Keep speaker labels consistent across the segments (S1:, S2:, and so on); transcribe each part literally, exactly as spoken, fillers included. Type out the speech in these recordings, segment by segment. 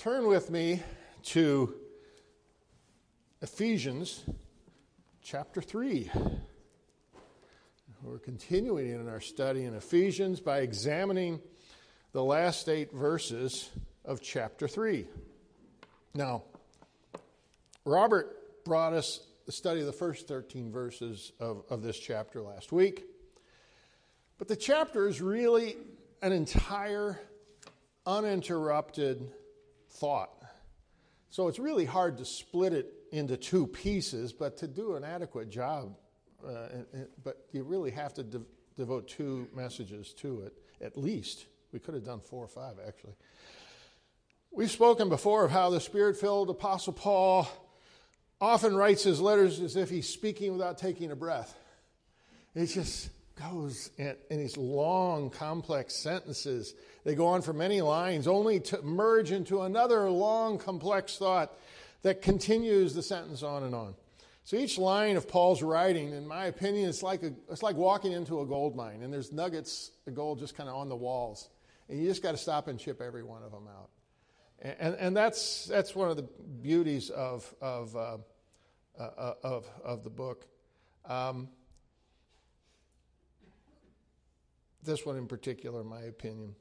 S1: Turn with me to Ephesians chapter three. We're continuing in our study in Ephesians by examining the last eight verses of chapter three. Now, Robert brought us the study of the first thirteen verses of, of this chapter last week. But the chapter is really an entire, uninterrupted thought. So it's really hard to split it into two pieces, but to do an adequate job, uh, but you really have to de- devote two messages to it, at least. We could have done four or five, actually. We've spoken before of how the Spirit-filled Apostle Paul often writes his letters as if he's speaking without taking a breath. It just goes in, in these long, complex sentences. They go on for many lines, only to merge into another long, complex thought that continues the sentence on and on. So each line of Paul's writing, in my opinion, is like a, it's like walking into a gold mine, and there's nuggets of gold just kind of on the walls, and you just got to stop and chip every one of them out. And, and, and that's that's one of the beauties of of uh, uh, of of the book. Um, This one in particular, in my opinion.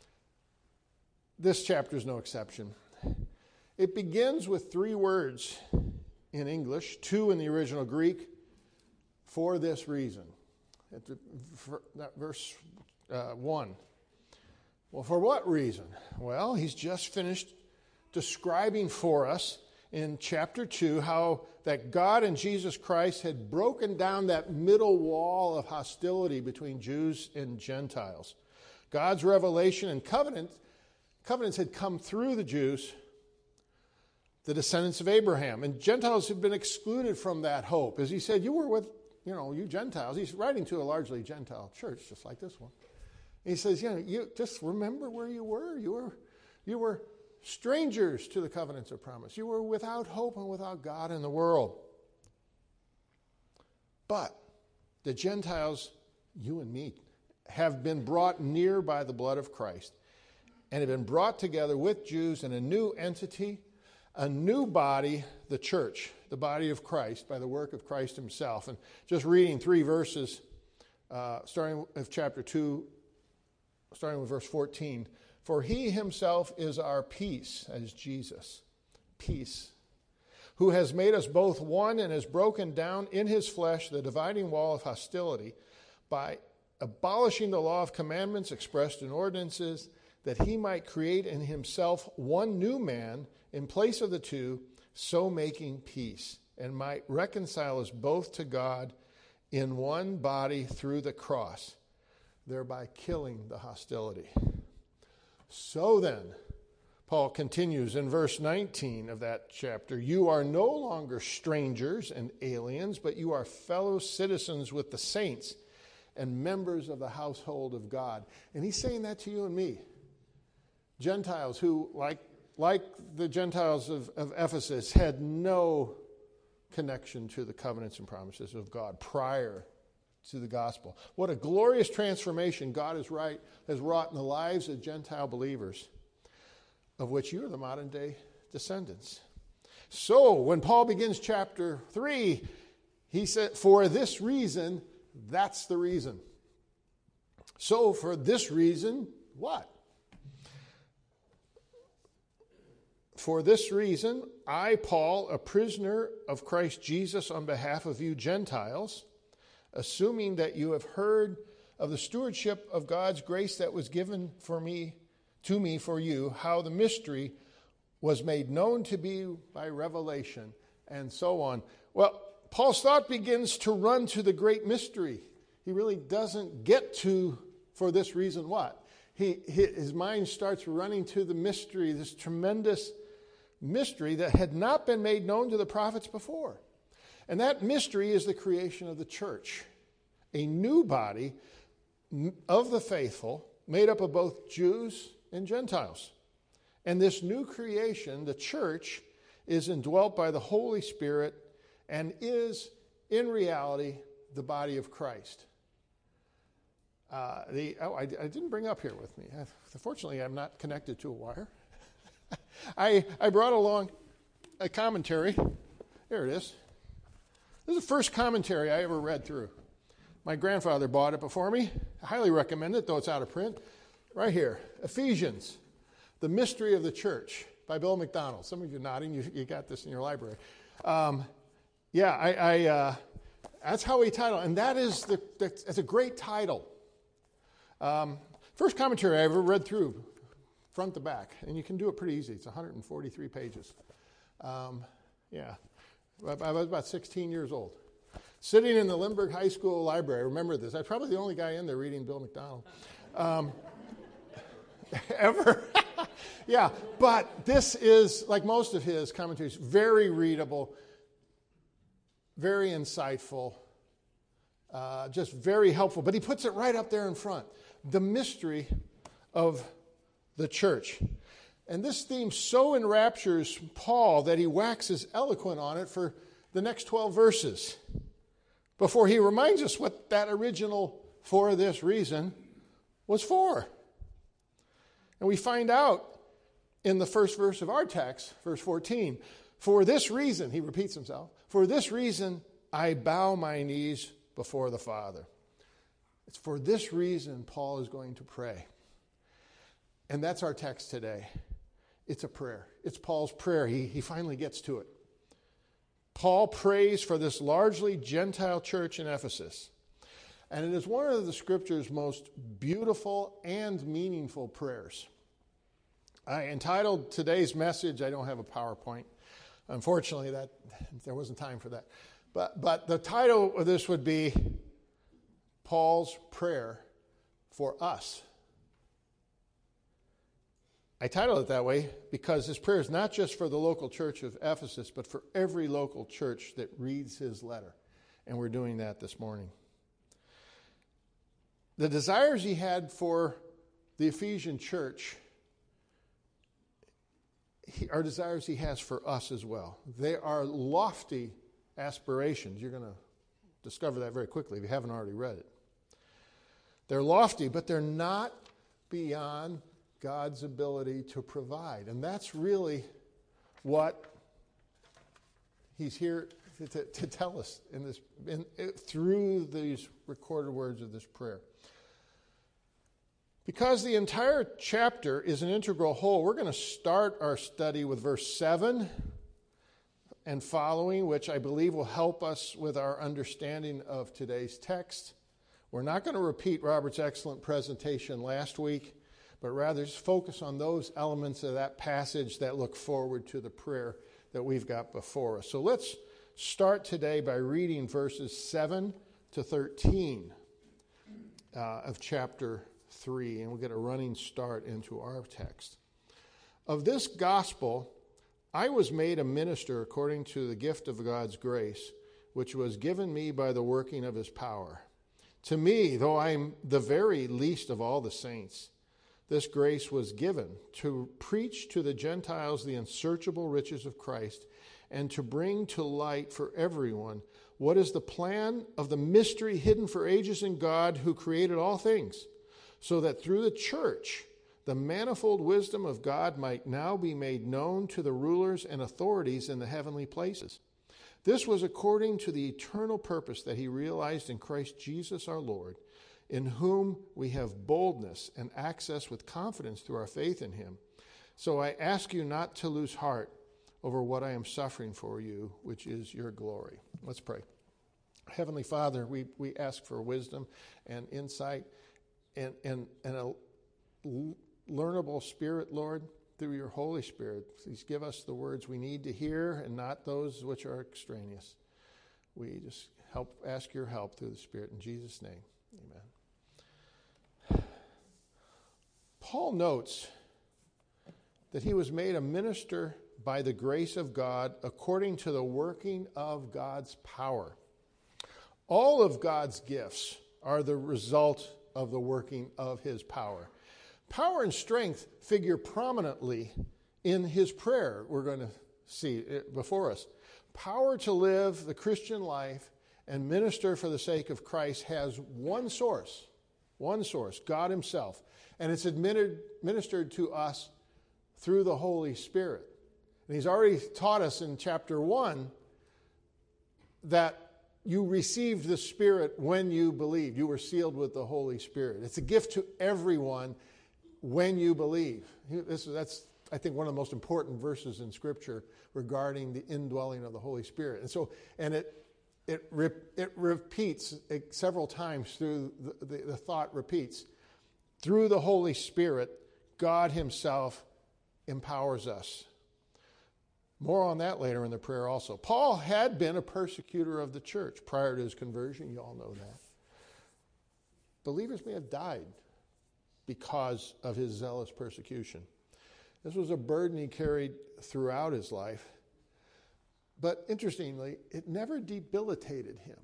S1: This chapter is no exception. It begins with three words in English, two in the original Greek, for this reason. At the, for that verse uh, one. Well, for what reason? Well, he's just finished describing for us in chapter two how that God and Jesus Christ had broken down that middle wall of hostility between Jews and Gentiles. God's revelation and covenant, covenants had come through the Jews, the descendants of Abraham, and Gentiles had been excluded from that hope. As he said, you were with, you know, you Gentiles. He's writing to a largely Gentile church, just like this one. And he says, you know, you just remember where you were. You were, you were strangers to the covenants of promise. You were without hope and without God in the world. But the Gentiles, you and me, have been brought near by the blood of Christ and have been brought together with Jews in a new entity, a new body, the church, the body of Christ, by the work of Christ himself. And just reading three verses, uh, starting with chapter two, starting with verse fourteen. For he himself is our peace, as Jesus, peace, who has made us both one and has broken down in his flesh the dividing wall of hostility by abolishing the law of commandments expressed in ordinances, that he might create in himself one new man in place of the two, so making peace, and might reconcile us both to God in one body through the cross, thereby killing the hostility. So then, Paul continues in verse nineteen of that chapter, you are no longer strangers and aliens, but you are fellow citizens with the saints and members of the household of God. And he's saying that to you and me. Gentiles who, like, like the Gentiles of, of Ephesus, had no connection to the covenants and promises of God prior to the gospel. What a glorious transformation God has, right, has wrought in the lives of Gentile believers, of which you are the modern day descendants. So when Paul begins chapter three, he said, for this reason, that's the reason. So for this reason, what? For this reason, I, Paul, a prisoner of Christ Jesus on behalf of you Gentiles, assuming that you have heard of the stewardship of God's grace that was given for me, to me for you, how the mystery was made known to be by revelation, and so on. Well, Paul's thought begins to run to the great mystery. He really doesn't get to, for this reason, what? He, his mind starts running to the mystery, this tremendous mystery that had not been made known to the prophets before. And that mystery is the creation of the church, a new body of the faithful made up of both Jews and Gentiles. And this new creation, the church, is indwelt by the Holy Spirit and is, in reality, the body of Christ. Uh, the oh, I, I didn't bring up here with me. Fortunately, I'm not connected to a wire. I, I brought along a commentary. There it is. This is the first commentary I ever read through. My grandfather bought it before me. I highly recommend it, though it's out of print. Right here, Ephesians, The Mystery of the Church by Bill McDonald. Some of you nodding, you, you got this in your library. Um, yeah, I, I uh, that's how he titled, and that is the, that's, that's a great title. Um, first commentary I ever read through, front to back, and you can do it pretty easy. It's one hundred forty-three pages. Um, yeah. I was about sixteen years old. Sitting in the Lindbergh High School library, I remember this. I was probably the only guy in there reading Bill McDonald. Um, ever. Yeah, but this is, like most of his commentaries, very readable, very insightful, uh, just very helpful. But he puts it right up there in front. The mystery of the church. And this theme so enraptures Paul that he waxes eloquent on it for the next twelve verses before he reminds us what that original "for this reason" was for. And we find out in the first verse of our text, verse fourteen, "For this reason," he repeats himself, "for this reason I bow my knees before the Father." It's for this reason Paul is going to pray. And that's our text today. It's a prayer. It's Paul's prayer. He, he finally gets to it. Paul prays for this largely Gentile church in Ephesus. And it is one of the Scripture's most beautiful and meaningful prayers. I entitled today's message, I don't have a PowerPoint. Unfortunately, that there wasn't time for that. But, but the title of this would be Paul's Prayer for Us. I titled it that way because his prayer is not just for the local church of Ephesus, but for every local church that reads his letter. And we're doing that this morning. The desires he had for the Ephesian church are desires he has for us as well. They are lofty aspirations. You're going to discover that very quickly if you haven't already read it. They're lofty, but they're not beyond God's ability to provide. And that's really what he's here to, to, to tell us in this in, through these recorded words of this prayer. Because the entire chapter is an integral whole, we're going to start our study with verse seven and following, which I believe will help us with our understanding of today's text. We're not going to repeat Robert's excellent presentation last week, but rather just focus on those elements of that passage that look forward to the prayer that we've got before us. So let's start today by reading verses seven to thirteen uh, of chapter three, and we'll get a running start into our text. "Of this gospel I was made a minister according to the gift of God's grace, which was given me by the working of his power. To me, though I am the very least of all the saints, this grace was given to preach to the Gentiles the unsearchable riches of Christ and to bring to light for everyone what is the plan of the mystery hidden for ages in God who created all things, so that through the church the manifold wisdom of God might now be made known to the rulers and authorities in the heavenly places. This was according to the eternal purpose that he realized in Christ Jesus our Lord, in whom we have boldness and access with confidence through our faith in him. So I ask you not to lose heart over what I am suffering for you, which is your glory." Let's pray. Heavenly Father, we, we ask for wisdom and insight and, and, and a learnable spirit, Lord, through your Holy Spirit. Please give us the words we need to hear and not those which are extraneous. We just help ask your help through the Spirit. In Jesus' name, amen. Paul notes that he was made a minister by the grace of God according to the working of God's power. All of God's gifts are the result of the working of his power. Power and strength figure prominently in his prayer, we're going to see it before us. Power to live the Christian life and minister for the sake of Christ has one source, one source, God himself. And it's admitted, ministered to us through the Holy Spirit. And he's already taught us in chapter one that you received the Spirit when you believed. You were sealed with the Holy Spirit. It's a gift to everyone when you believe. This, that's, I think, one of the most important verses in Scripture regarding the indwelling of the Holy Spirit. And so, and it it it repeats it several times through the, the, the thought repeats. Through the Holy Spirit, God Himself empowers us. More on that later in the prayer also. Paul had been a persecutor of the church prior to his conversion. You all know that. Believers may have died because of his zealous persecution. This was a burden he carried throughout his life. But interestingly, it never debilitated him.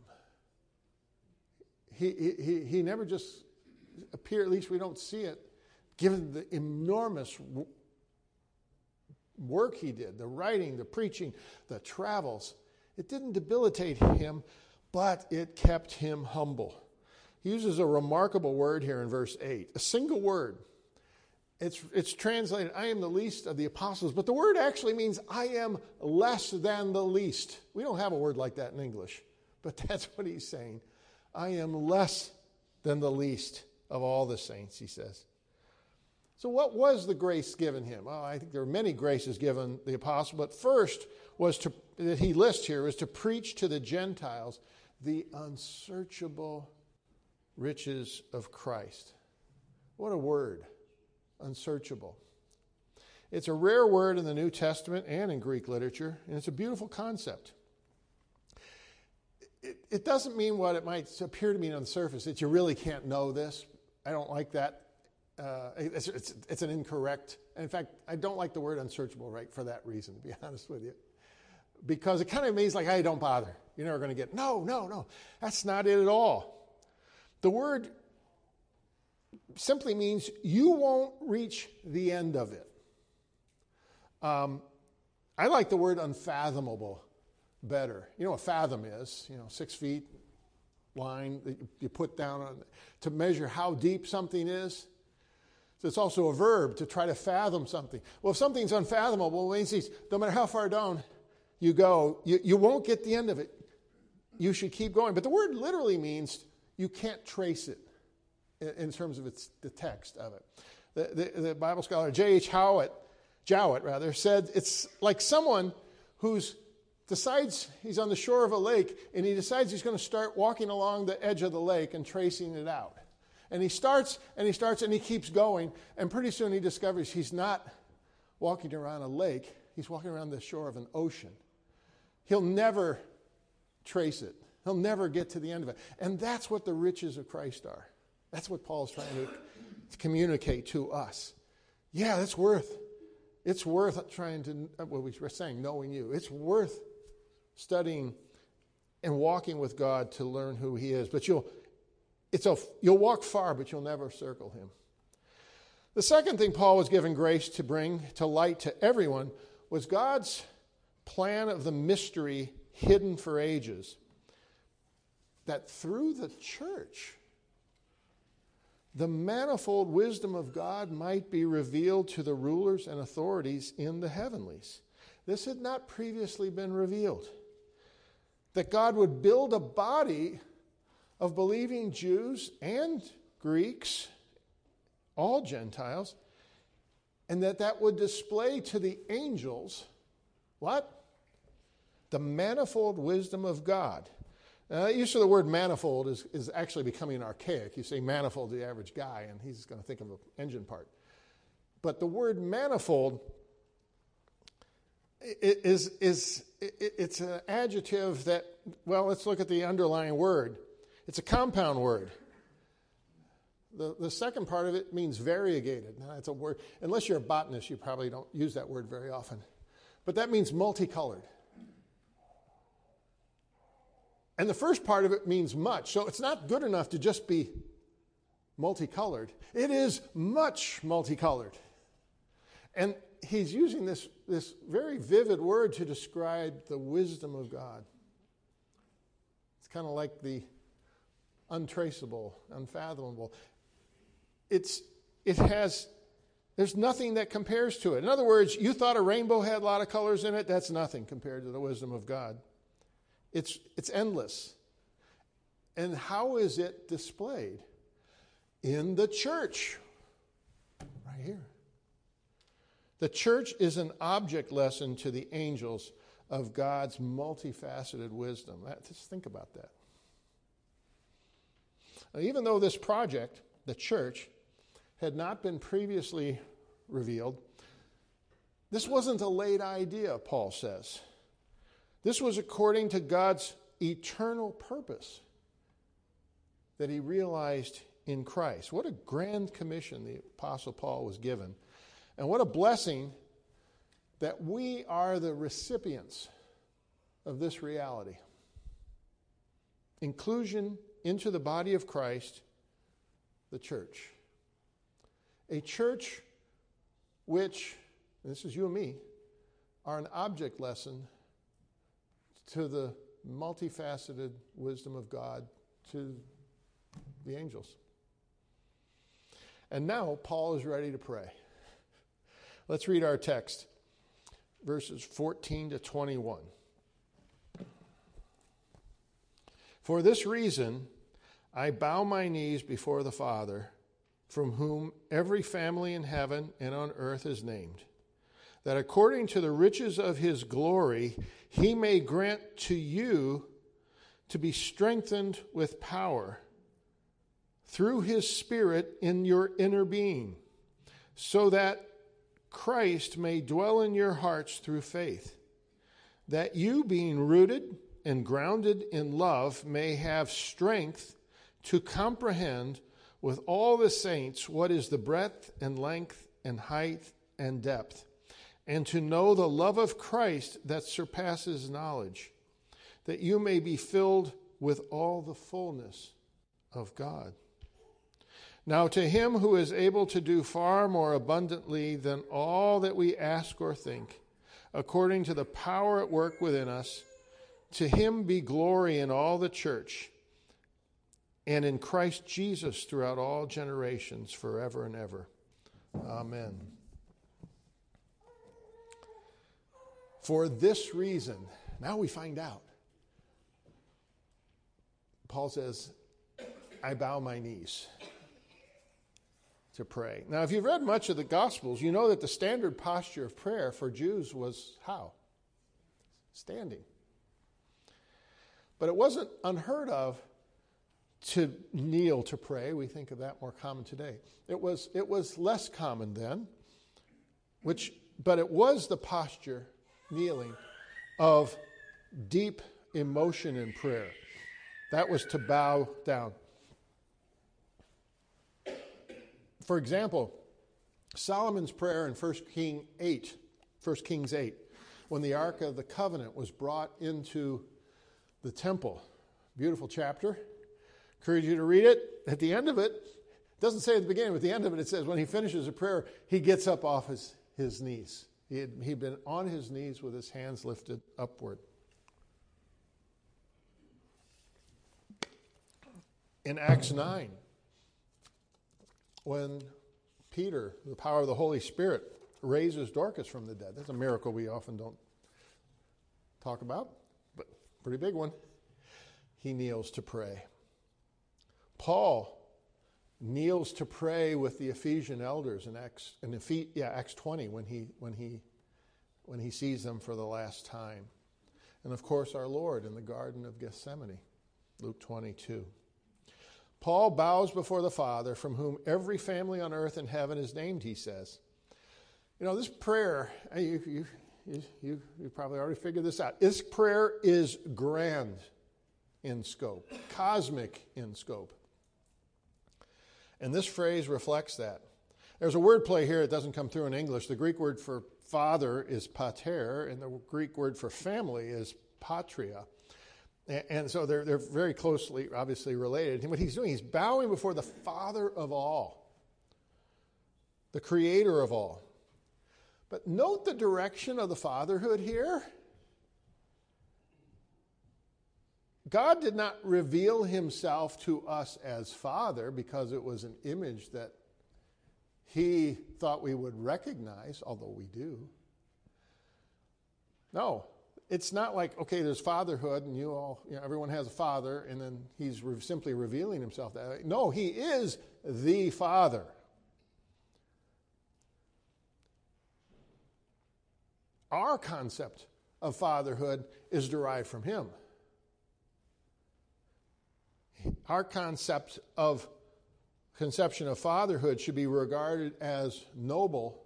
S1: He, he, he never just appeared, at least we don't see it, given the enormous work he did, the writing, the preaching, the travels. It didn't debilitate him, but it kept him humble. He uses a remarkable word here in verse eight, a single word. It's, it's translated, I am the least of the apostles, but the word actually means I am less than the least. We don't have a word like that in English, but that's what he's saying. I am less than the least of all the saints, he says. So what was the grace given him? Well, I think there are many graces given the apostle, but first was to, that he lists here, was to preach to the Gentiles the unsearchable riches of Christ. What a word, unsearchable. It's a rare word in the New Testament and in Greek literature, and it's a beautiful concept. It, it doesn't mean what it might appear to mean on the surface, that you really can't know this. I don't like that. Uh, it's, it's, it's an incorrect, in fact, I don't like the word unsearchable, right, for that reason, to be honest with you. Because it kind of means like, hey, don't bother. You're never going to get, no, no, no. That's not it at all. The word simply means you won't reach the end of it. Um, I like the word unfathomable better. You know what fathom is? You know, six feet line that you put down on to measure how deep something is. So it's also a verb to try to fathom something. Well, if something's unfathomable, it means no matter how far down you go, you, you won't get the end of it. You should keep going. But the word literally means you can't trace it in, in terms of its the text of it. The, the, the Bible scholar J H Howitt, Jowett rather, said it's like someone who's decides he's on the shore of a lake and he decides he's going to start walking along the edge of the lake and tracing it out. And he starts and he starts and he keeps going, and pretty soon he discovers he's not walking around a lake, he's walking around the shore of an ocean. He'll never trace it. He'll never get to the end of it. And that's what the riches of Christ are. That's what Paul's trying to communicate to us. Yeah, it's worth, it's worth trying to, what we were saying, knowing you. It's worth studying and walking with God to learn who He is. But you'll, it's a, you'll walk far, but you'll never circle Him. The second thing Paul was given grace to bring to light to everyone was God's plan of the mystery hidden for ages, that through the church, the manifold wisdom of God might be revealed to the rulers and authorities in the heavenlies. This had not previously been revealed. That God would build a body of believing Jews and Greeks, all Gentiles, and that that would display to the angels, what? The manifold wisdom of God. Now, the use of the word manifold is, is actually becoming archaic. You say manifold to the average guy, and he's going to think of an engine part. But the word manifold is, is it's an adjective that, well, let's look at the underlying word. It's a compound word. The, the second part of it means variegated. Now, that's a word. Unless you're a botanist, you probably don't use that word very often. But that means multicolored. And the first part of it means much. So it's not good enough to just be multicolored. It is much multicolored. And he's using this, this very vivid word to describe the wisdom of God. It's kind of like the untraceable, unfathomable. It's, it has There's nothing that compares to it. In other words, you thought a rainbow had a lot of colors in it. That's nothing compared to the wisdom of God. It's, it's endless. And how is it displayed? In the church. Right here. The church is an object lesson to the angels of God's multifaceted wisdom. Just think about that. Now, even though this project, the church, had not been previously revealed, this wasn't a late idea, Paul says. This was according to God's eternal purpose that he realized in Christ. What a grand commission the Apostle Paul was given. And what a blessing that we are the recipients of this reality. Inclusion into the body of Christ, the church. A church which, and this is you and me, are an object lesson to the multifaceted wisdom of God, to the angels. And now Paul is ready to pray. Let's read our text, verses fourteen to twenty-one. For this reason, I bow my knees before the Father, from whom every family in heaven and on earth is named, that according to the riches of his glory, he may grant to you to be strengthened with power through his Spirit in your inner being, so that Christ may dwell in your hearts through faith, that you, being rooted and grounded in love, may have strength to comprehend with all the saints what is the breadth and length and height and depth, and to know the love of Christ that surpasses knowledge, that you may be filled with all the fullness of God. Now to him who is able to do far more abundantly than all that we ask or think, according to the power at work within us, to him be glory in all the church and in Christ Jesus throughout all generations, forever and ever. Amen. For this reason, now we find out. Paul says, I bow my knees to pray. Now, if you've read much of the Gospels, you know that the standard posture of prayer for Jews was how? Standing. But it wasn't unheard of to kneel to pray. We think of that more common today. It was, it was less common then, which, but it was the posture, kneeling, of deep emotion in prayer. That was to bow down. For example, Solomon's prayer in First Kings eight, First Kings eight, when the Ark of the Covenant was brought into the temple. Beautiful chapter. Encourage you to read it. At the end of it, it doesn't say at the beginning, but at the end of it, it says when he finishes a prayer, he gets up off his, his knees. He had, he'd been on his knees with his hands lifted upward. In Acts nine, when Peter, the power of the Holy Spirit, raises Dorcas from the dead. That's a miracle we often don't talk about, but pretty big one. He kneels to pray. Paul kneels to pray with the Ephesian elders in Acts, in Ephes- yeah, Acts twenty when he when he when he sees them for the last time. And of course our Lord in the Garden of Gethsemane, Luke twenty-two. Paul bows before the Father, from whom every family on earth and heaven is named, he says. You know, this prayer, you, you, you, you, you probably already figured this out. This prayer is grand in scope, cosmic in scope. And this phrase reflects that. There's a word play here that doesn't come through in English. The Greek word for father is pater, and the Greek word for family is patria. And so they're, they're very closely, obviously, related. And what he's doing, he's bowing before the Father of all, the Creator of all. But note the direction of the fatherhood here. God did not reveal himself to us as Father because it was an image that he thought we would recognize, although we do. No, it's not like, okay, there's fatherhood and you all, you know, everyone has a father and then he's re- simply revealing himself that way. No, he is the Father. Our concept of fatherhood is derived from him. Our concept of conception of fatherhood should be regarded as noble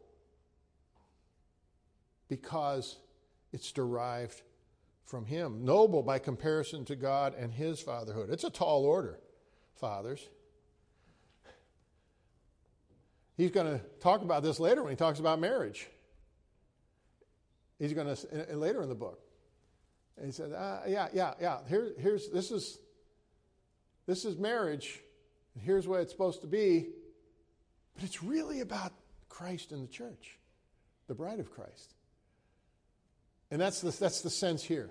S1: because it's derived from him. Noble by comparison to God and his fatherhood. It's a tall order, fathers. He's going to talk about this later when he talks about marriage. He's going to, later in the book. And he said, uh, yeah, yeah, yeah, Here, here's, this is, this is marriage. And here's what it's supposed to be. But it's really about Christ and the church, the bride of Christ. And that's the, that's the sense here.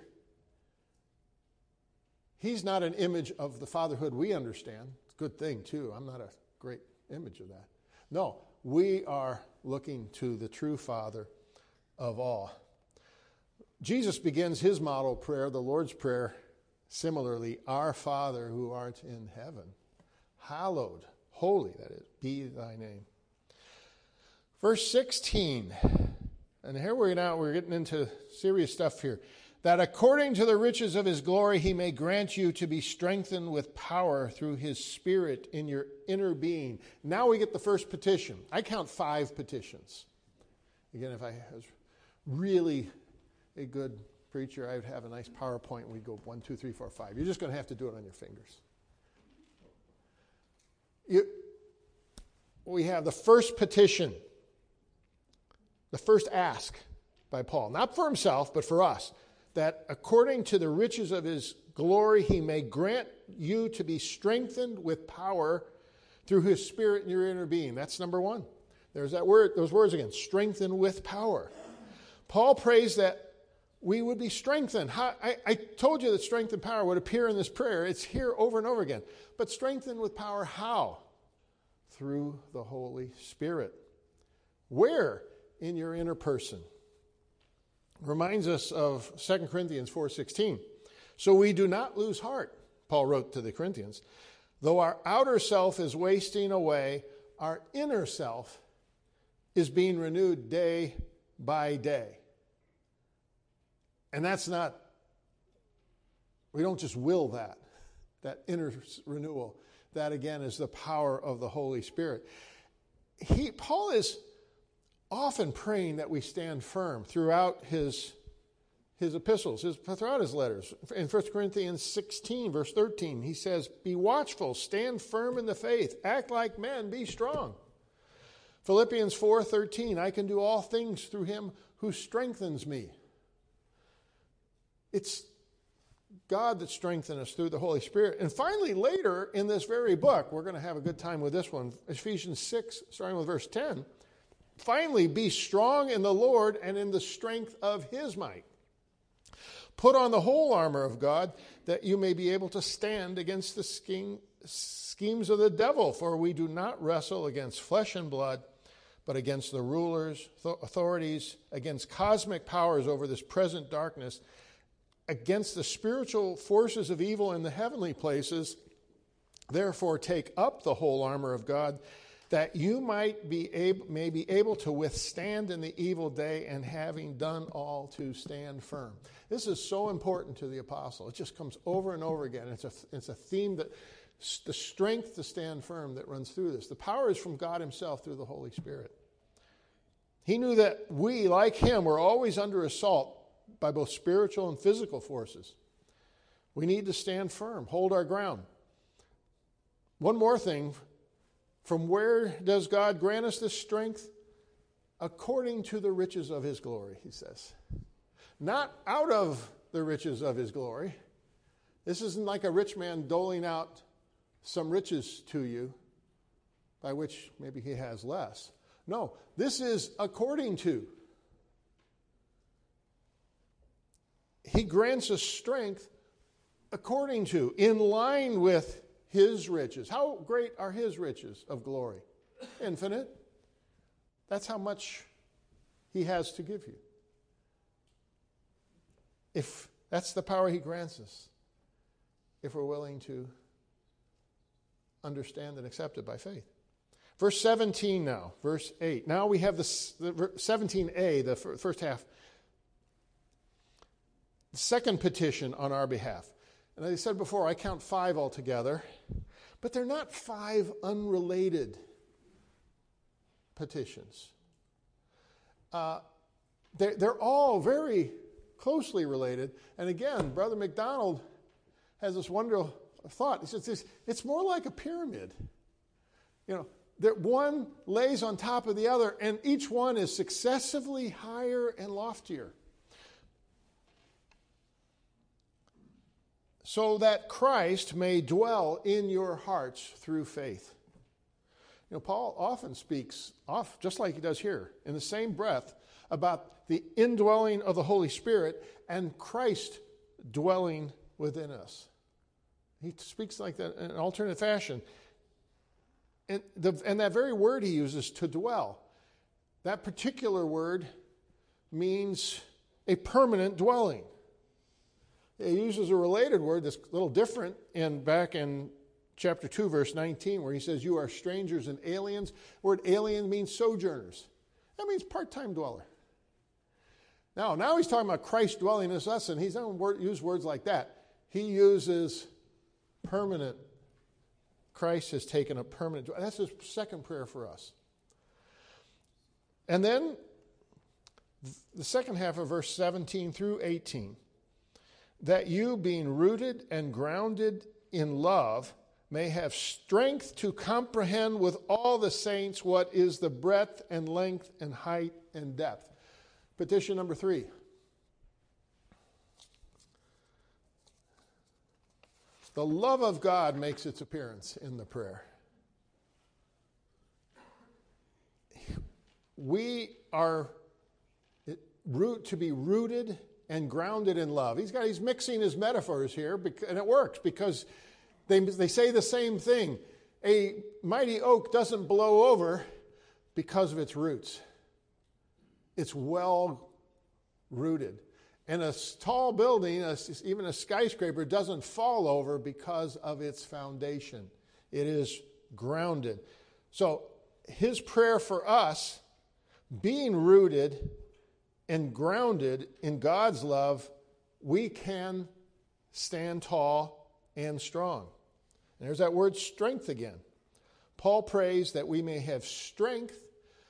S1: He's not an image of the fatherhood we understand. It's a good thing, too. I'm not a great image of that. No, we are looking to the true Father of all. Jesus begins his model prayer, the Lord's Prayer, similarly, Our Father who art in heaven, hallowed, holy, that is, be thy name. Verse sixteen, and here we're now, we're getting into serious stuff here. That according to the riches of his glory, he may grant you to be strengthened with power through his Spirit in your inner being. Now we get the first petition. I count five petitions. Again, if I was really a good preacher, I would have a nice PowerPoint and we'd go one, two, three, four, five. You're just going to have to do it on your fingers. You, we have the first petition, the first ask by Paul, not for himself, but for us, that according to the riches of his glory, he may grant you to be strengthened with power through his Spirit in your inner being. That's number one. There's that word, those words again, strengthened with power. Paul prays that we would be strengthened. How, I, I told you that strength and power would appear in this prayer. It's here over and over again. But strengthened with power, how? Through the Holy Spirit. Where? In your inner person. Reminds us of Second Corinthians four sixteen. So we do not lose heart, Paul wrote to the Corinthians. Though our outer self is wasting away, our inner self is being renewed day by day. And that's not, we don't just will that, that inner renewal. That again is the power of the Holy Spirit. He, Paul is often praying that we stand firm throughout his, his epistles, his, throughout his letters. In First Corinthians sixteen, verse thirteen, he says, be watchful, stand firm in the faith, act like men, be strong. Philippians four thirteen, I can do all things through him who strengthens me. It's God that strengthens us through the Holy Spirit. And finally, later in this very book, we're going to have a good time with this one, Ephesians six, starting with verse ten. Finally, be strong in the Lord and in the strength of his might. Put on the whole armor of God that you may be able to stand against the scheme, schemes of the devil. For we do not wrestle against flesh and blood, but against the rulers, authorities, against cosmic powers over this present darkness, against the spiritual forces of evil in the heavenly places. Therefore, take up the whole armor of God, that you might be able, may be able to withstand in the evil day, and having done all, to stand firm. This is so important to the apostle. It just comes over and over again. It's a, it's a theme that the strength to stand firm that runs through this. The power is from God himself through the Holy Spirit. He knew that we, like him, were always under assault by both spiritual and physical forces. We need to stand firm, hold our ground. One more thing. From where does God grant us this strength? According to the riches of his glory, he says. Not out of the riches of his glory. This isn't like a rich man doling out some riches to you, by which maybe he has less. No, this is according to. He grants us strength according to, in line with his riches. How great are his riches of glory? Infinite. That's how much he has to give you. If that's the power he grants us, if we're willing to understand and accept it by faith. Verse seventeen now, verse eight. Now we have the, the seventeen a, the first half. The second petition on our behalf. And as I said before, I count five altogether, but they're not five unrelated petitions. Uh, they're, they're all very closely related. And again, Brother McDonald has this wonderful thought. He says this, it's more like a pyramid. You know, that one lays on top of the other, and each one is successively higher and loftier. So that Christ may dwell in your hearts through faith. You know, Paul often speaks, off, just like he does here, in the same breath, about the indwelling of the Holy Spirit and Christ dwelling within us. He speaks like that in an alternate fashion. And, the, and that very word he uses, to dwell, that particular word means a permanent dwelling. He uses a related word that's a little different in back in chapter two, verse nineteen, where he says, you are strangers and aliens. The word alien means sojourners. That means part-time dweller. Now, now he's talking about Christ dwelling in us, and he doesn't use words like that. He uses permanent. Christ has taken a permanent. That's his second prayer for us. And then the second half of verse seventeen through eighteen. That you, being rooted and grounded in love, may have strength to comprehend with all the saints what is the breadth and length and height and depth. Petition number three. The love of God makes its appearance in the prayer. We are root to be rooted and grounded in love. He's got he's mixing his metaphors here, and it works because they they say the same thing. A mighty oak doesn't blow over because of its roots. It's well rooted. And a tall building, a, even a skyscraper, doesn't fall over because of its foundation. It is grounded. So his prayer for us, being rooted and grounded in God's love, we can stand tall and strong. And there's that word strength again. Paul prays that we may have strength.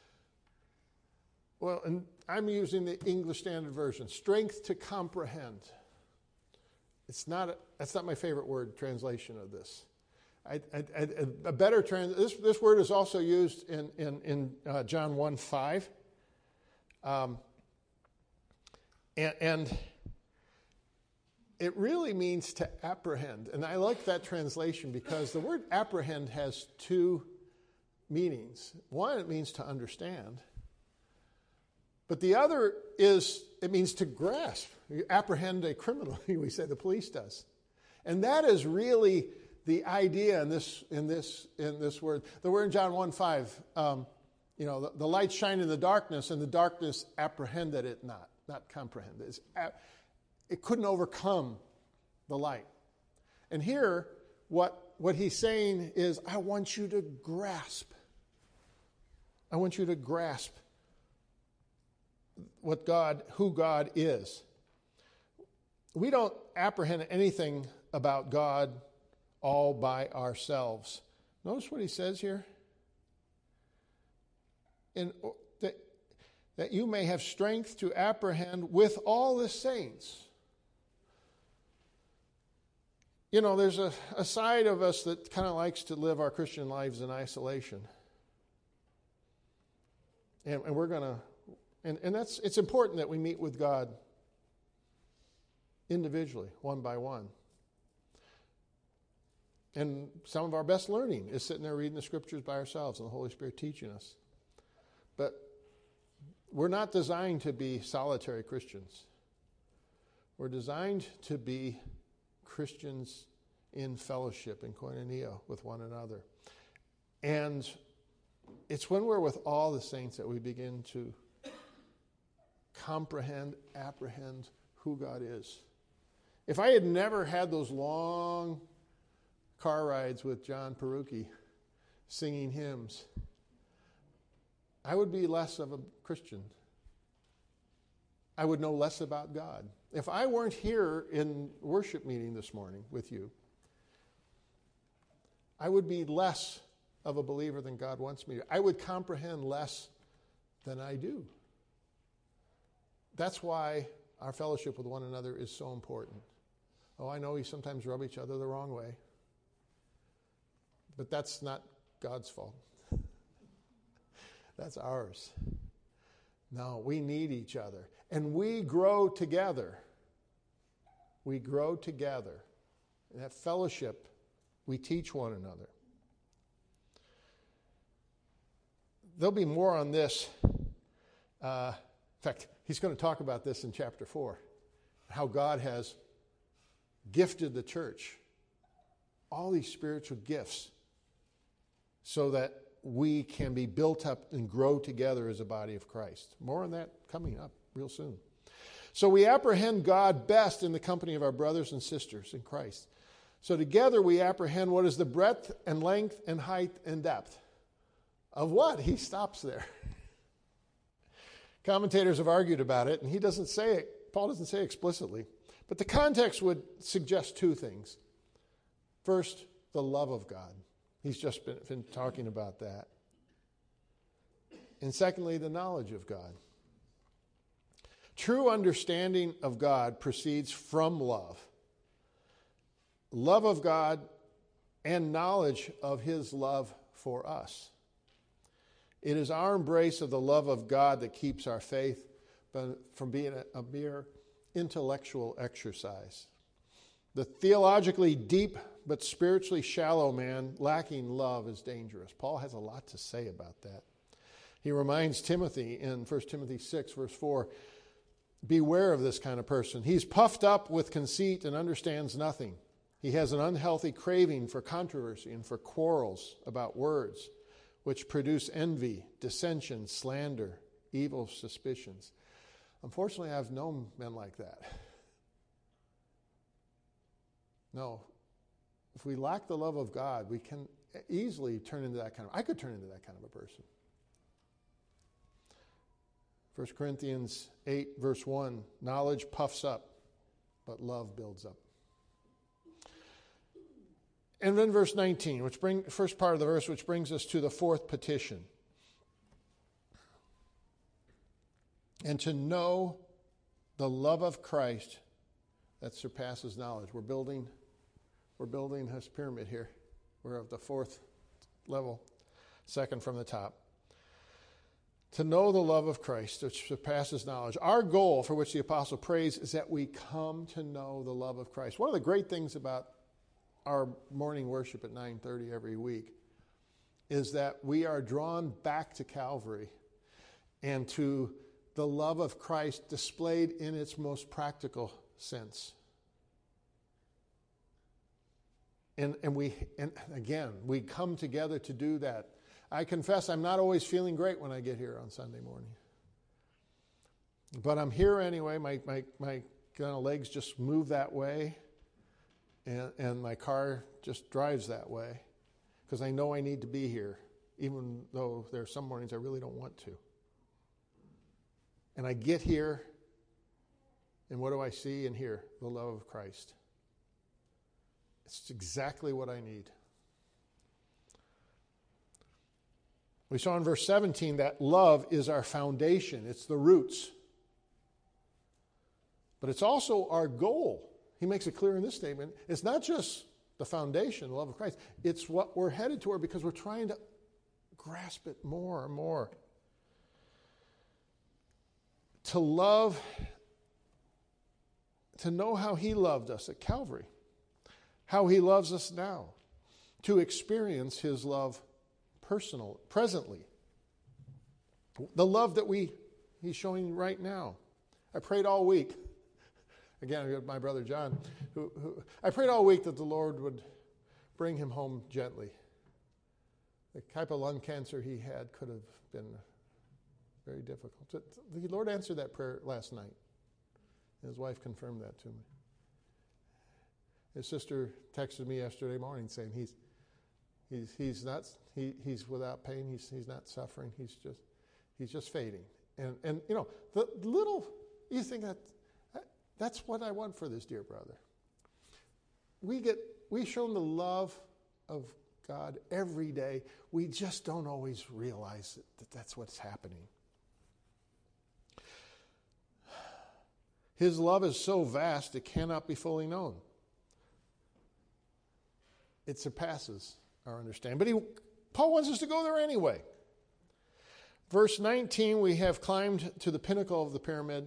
S1: Well, and I'm using the English Standard Version. Strength to comprehend. It's not a, that's not my favorite word translation of this. I, I, I, a better trans. This this word is also used in in in uh, John one five. Um, and, and it really means to apprehend, and I like that translation because the word apprehend has two meanings. One, it means to understand. But the other is, it means to grasp. You apprehend a criminal, we say the police does. And that is really the idea in this in this, in this word. The word in John one five, um, you know, the, the light shined in the darkness, and the darkness apprehended it not, not comprehended. It's, it couldn't overcome the light. And here, what, what he's saying is, I want you to grasp. I want you to grasp what God, who God is. We don't apprehend anything about God all by ourselves. Notice what he says here. In, that, that you may have strength to apprehend with all the saints. You know, there's a, a side of us that kind of likes to live our Christian lives in isolation. And, and we're going to And, and that's it's important that we meet with God individually, one by one. And some of our best learning is sitting there reading the scriptures by ourselves and the Holy Spirit teaching us. But we're not designed to be solitary Christians. We're designed to be Christians in fellowship, in koinonia with one another. And it's when we're with all the saints that we begin to comprehend, apprehend who God is. If I had never had those long car rides with John Perucci singing hymns, I would be less of a Christian. I would know less about God. If I weren't here in worship meeting this morning with you, I would be less of a believer than God wants me to. I would comprehend less than I do. That's why our fellowship with one another is so important. Oh, I know we sometimes rub each other the wrong way, but that's not God's fault. That's ours. No, we need each other. And we grow together. We grow together. In that fellowship, we teach one another. There'll be more on this. Uh, in fact, he's going to talk about this in chapter four. How God has gifted the church all these spiritual gifts so that we can be built up and grow together as a body of Christ. More on that coming up real soon. So we apprehend God best in the company of our brothers and sisters in Christ. So together we apprehend what is the breadth and length and height and depth. Of what? He stops there. Commentators have argued about it, and he doesn't say it, Paul doesn't say it explicitly. But the context would suggest two things. First, the love of God. He's just been, been talking about that. And secondly, the knowledge of God. True understanding of God proceeds from love. Love of God and knowledge of his love for us. It is our embrace of the love of God that keeps our faith from being a, a mere intellectual exercise. The theologically deep but spiritually shallow man lacking love is dangerous. Paul has a lot to say about that. He reminds Timothy in First Timothy six, verse four, beware of this kind of person. He's puffed up with conceit and understands nothing. He has an unhealthy craving for controversy and for quarrels about words, which produce envy, dissension, slander, evil suspicions. Unfortunately, I've known men like that. No. If we lack the love of God, we can easily turn into that kind of, I could turn into that kind of a person. First Corinthians eight, verse one, knowledge puffs up, but love builds up. And then verse nineteen, which bring first part of the verse, which brings us to the fourth petition. And to know the love of Christ that surpasses knowledge. We're building, we're building this pyramid here. We're at the fourth level, second from the top. To know the love of Christ which surpasses knowledge. Our goal, for which the apostle prays, is that we come to know the love of Christ. One of the great things about our morning worship at nine thirty every week is that we are drawn back to Calvary and to the love of Christ displayed in its most practical sense. And, and we, and again, we come together to do that. I confess I'm not always feeling great when I get here on Sunday morning. But I'm here anyway. My, my, my kind of legs just move that way. And, and my car just drives that way. Because I know I need to be here. Even though there are some mornings I really don't want to. And I get here. And what do I see and hear? The love of Christ. It's exactly what I need. We saw in verse seventeen that love is our foundation. It's the roots. But it's also our goal. He makes it clear in this statement. It's not just the foundation, the love of Christ. It's what we're headed toward because we're trying to grasp it more and more. To love, to know how he loved us at Calvary. How he loves us now. To experience his love personal, presently. The love that we he's showing right now. I prayed all week. Again, I got my brother John. Who, who I prayed all week that the Lord would bring him home gently. the type of lung cancer he had could have been very difficult. The Lord answered that prayer last night. His wife confirmed that to me. His sister texted me yesterday morning saying he's he's he's not he he's without pain. He's he's not suffering. He's just he's just fading. And and you know the little you think that that's what I want for this dear brother. We get we show him the love of God every day. We just don't always realize that, that that's what's happening. His love is so vast it cannot be fully known. It surpasses our understanding. But he, Paul wants us to go there anyway. Verse nineteen, we have climbed to the pinnacle of the pyramid,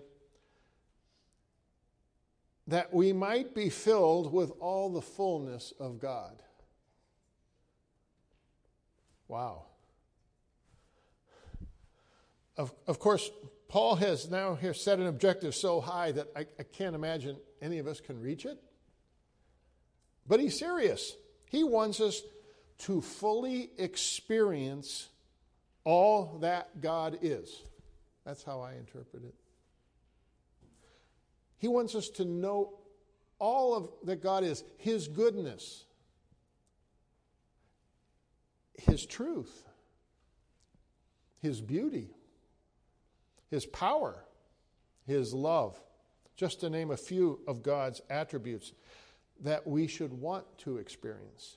S1: that we might be filled with all the fullness of God. Wow. Of, of course, Paul has now here set an objective so high that I, I can't imagine any of us can reach it. But he's serious. He wants us to fully experience all that God is. That's how I interpret it. He wants us to know all of that God is, His goodness, His truth, His beauty, His power, His love, just to name a few of God's attributes that we should want to experience.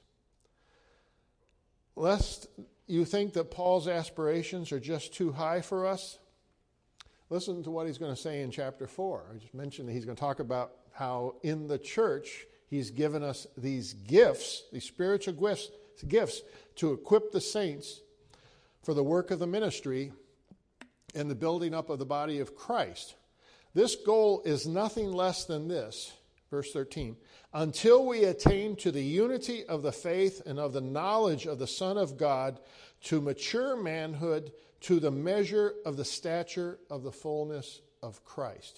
S1: Lest you think that Paul's aspirations are just too high for us, listen to what he's going to say in chapter four. I just mentioned that he's going to talk about how in the church he's given us these gifts, these spiritual gifts, gifts to equip the saints for the work of the ministry and the building up of the body of Christ. This goal is nothing less than this, verse thirteen, until we attain to the unity of the faith and of the knowledge of the Son of God, to mature manhood, to the measure of the stature of the fullness of Christ.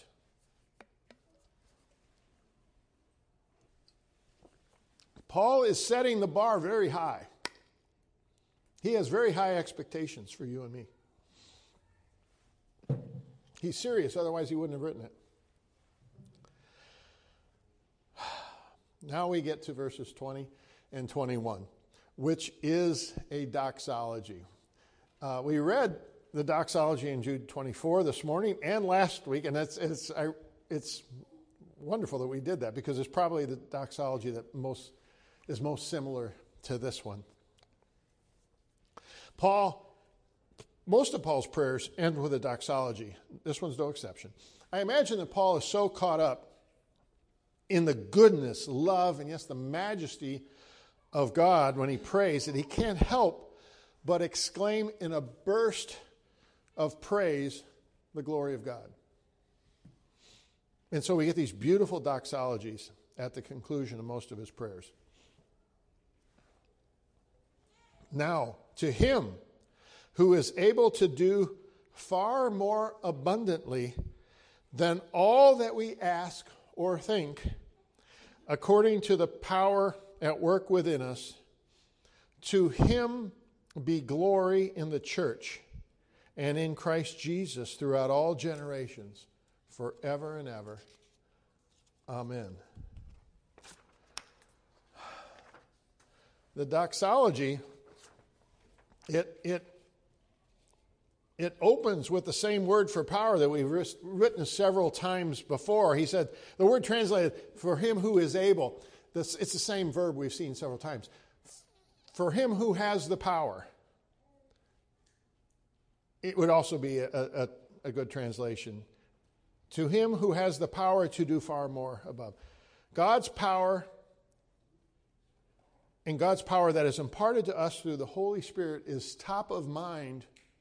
S1: Paul is setting the bar very high. He has very high expectations for you and me. He's serious, otherwise he wouldn't have written it. Now we get to verses twenty and twenty-one, which is a doxology. Uh, we read the doxology in Jude twenty-four this morning and last week, and it's it's I, it's wonderful that we did that because it's probably the doxology that most is most similar to this one. Paul, most of Paul's prayers end with a doxology. This one's no exception. I imagine that Paul is so caught up in the goodness, love, and yes, the majesty of God when he prays that he can't help but exclaim in a burst of praise the glory of God. And so we get these beautiful doxologies at the conclusion of most of his prayers. Now, to him who is able to do far more abundantly than all that we ask or think, according to the power at work within us, to him be glory in the church and in Christ Jesus throughout all generations, forever and ever. Amen. The doxology, it it It opens with the same word for power that we've written several times before. He said, the word translated, for him who is able. This, it's the same verb we've seen several times. For him who has the power. It would also be a, a, a good translation. To him who has the power to do far more above. God's power, and God's power that is imparted to us through the Holy Spirit is top of mind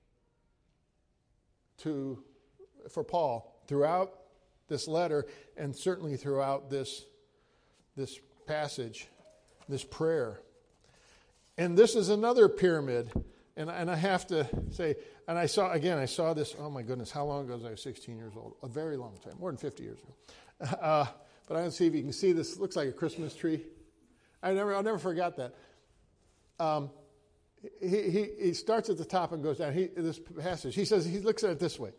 S1: to for Paul throughout this letter and certainly throughout this, this passage, this prayer. And this is another pyramid. And, and I have to say, and I saw, again, I saw this, oh my goodness, how long ago was I? I was sixteen years old. A very long time, more than fifty years ago. Uh, but I don't see if you can see this. It looks like a Christmas tree. I never, I'll never forget that. Um, he, he, he starts at the top and goes down. He, this passage, he says, he looks at it this way.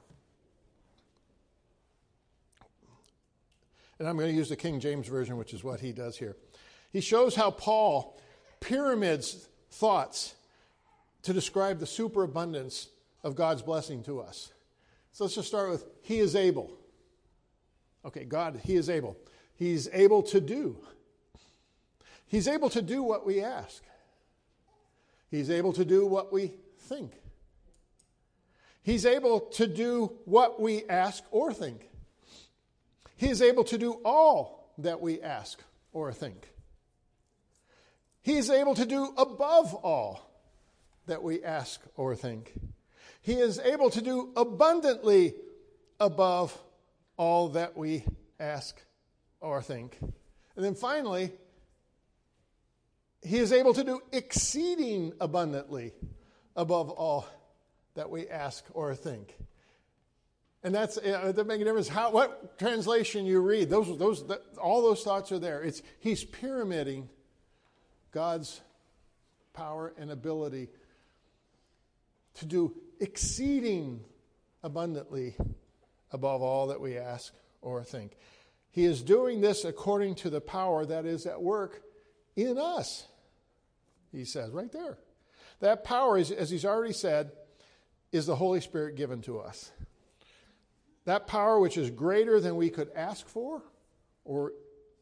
S1: And I'm going to use the King James Version, which is what he does here. He shows how Paul pyramids thoughts to describe the superabundance of God's blessing to us. So let's just start with, he is able. Okay, God, he is able. He's able to do. He's able to do what we ask. He's able to do what we think. He's able to do what we ask or think. He is able to do all that we ask or think. He is able to do above all that we ask or think. He is able to do abundantly above all that we ask or think. And then finally, he is able to do exceeding abundantly above all that we ask or think. And that's, it doesn't make a difference how, what translation you read. Those, those, that, all those thoughts are there. It's, he's pyramiding God's power and ability to do exceeding abundantly above all that we ask or think. He is doing this according to the power that is at work in us, he says right there. That power, is, as he's already said, is the Holy Spirit given to us. That power which is greater than we could ask for or,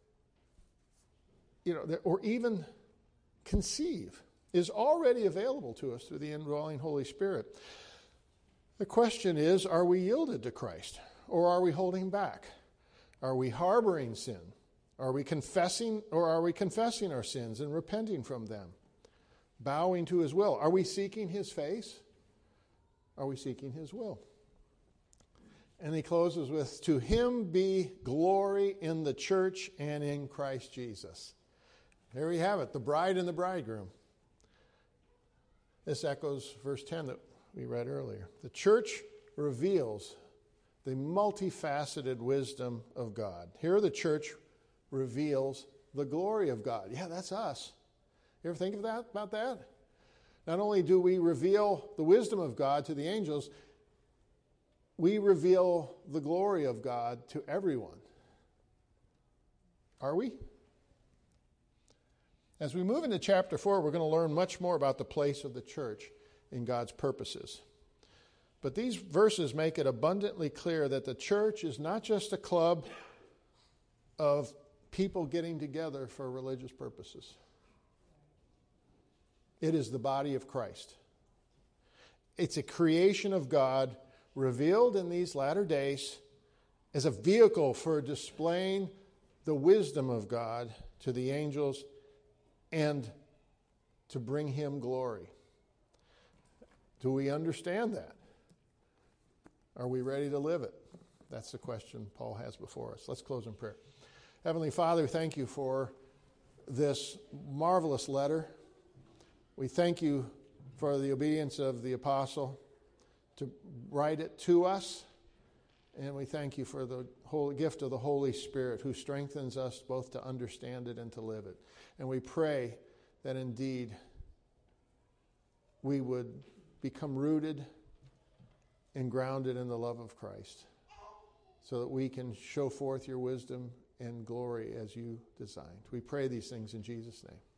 S1: you know, or even conceive is already available to us through the indwelling Holy Spirit. The question is, are we yielded to Christ or are we holding back? Are we harboring sin? Are we confessing or are we confessing our sins and repenting from them? Bowing to his will. Are we seeking his face? Are we seeking his will? And he closes with, to him be glory in the church and in Christ Jesus. There we have it, the bride and the bridegroom. This echoes verse ten that we read earlier. The church reveals the multifaceted wisdom of God. Here the church reveals the glory of God. Yeah, that's us. You ever think of that, about that? Not only do we reveal the wisdom of God to the angels, we reveal the glory of God to everyone. Are we? As we move into chapter four, we're going to learn much more about the place of the church in God's purposes. But these verses make it abundantly clear that the church is not just a club of people getting together for religious purposes. It is the body of Christ. It's a creation of God revealed in these latter days as a vehicle for displaying the wisdom of God to the angels and to bring him glory. Do we understand that? Are we ready to live it? That's the question Paul has before us. Let's close in prayer. Heavenly Father, thank you for this marvelous letter. We thank you for the obedience of the apostle to write it to us. And we thank you for the whole gift of the Holy Spirit who strengthens us both to understand it and to live it. And we pray that indeed we would become rooted and grounded in the love of Christ so that we can show forth your wisdom and glory as you designed. We pray these things in Jesus' name.